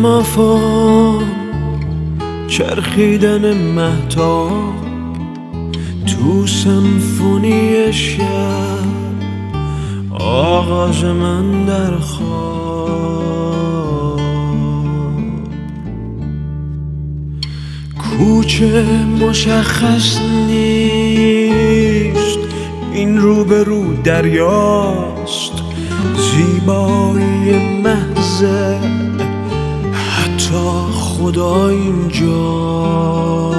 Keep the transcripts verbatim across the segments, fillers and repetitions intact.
گرامافون، چرخیدن مهتاب تو سمفونی شب، آغاز من در خواب. کوچه مشخص نیست، این رو به رو دریاست، زیبایی محضه حتی خدا اینجاست.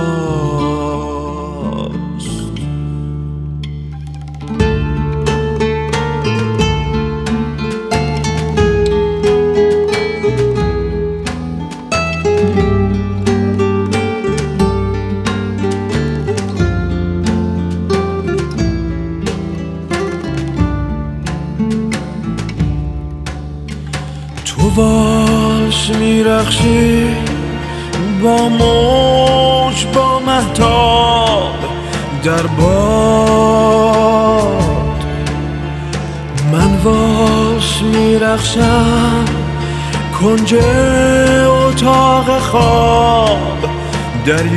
تو والس میرقصی با موج، با مهتاب در باد. من والس میرقصم کنج اتاق خواب در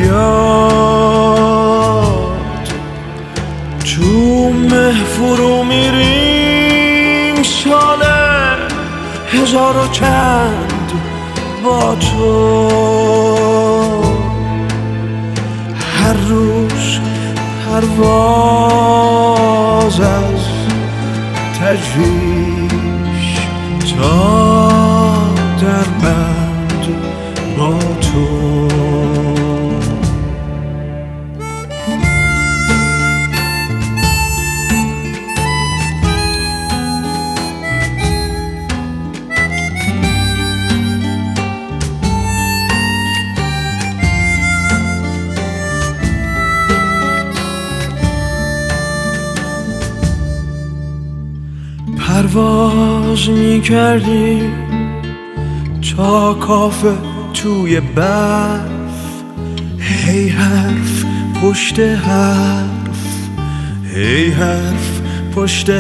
یاد. تو مه فرو میریم ساله هزار و چند با تو، هر روز پرواز از تجریش تا در بند با تو. پرواز می تا کافه توی برف، هی حرف پشت حرف، هی حرف پشت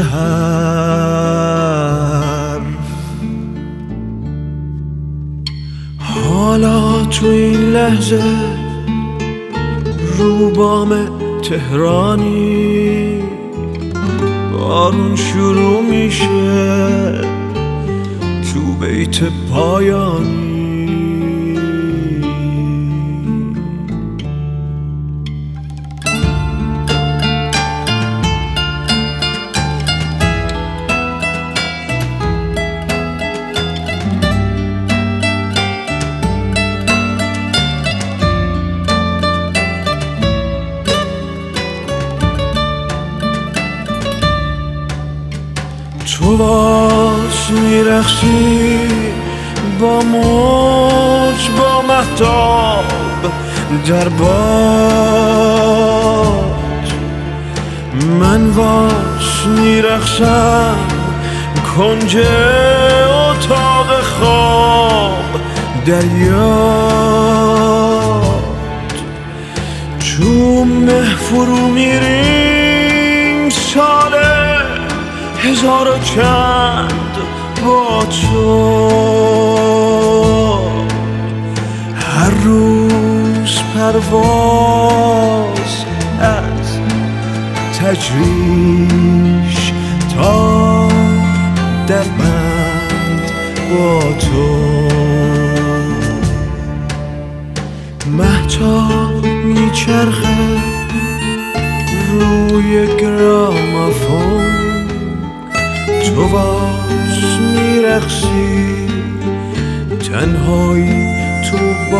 حرف. حالا تو این لحظه رو بام تهرانی بارون شروع میشه تو بیت پایانی. تو باز میرقصی با موج، با مهتاب در باد. من باز میرقصم کنج اتاق خواب در یاد. تو مه فرو میریم ساله هزار و چند با تو، هر روز پرواز از تجریش تا در بند با تو. مهتاب میچرخه روی گرامافون، تو باز میرقصی تنهایی تو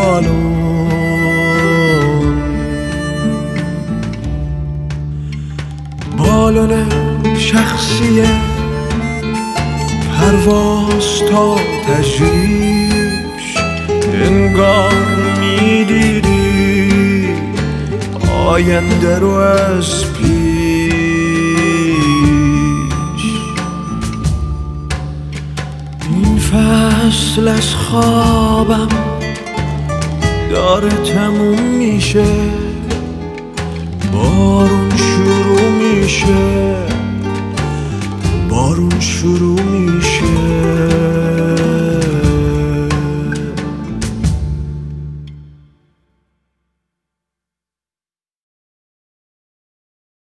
بالون. بالون شخصیه پرواز تا تجریش، انگار میدیدی آینده رو از فصل از خوابم داره تموم میشه، بارون شروع میشه، بارون شروع میشه.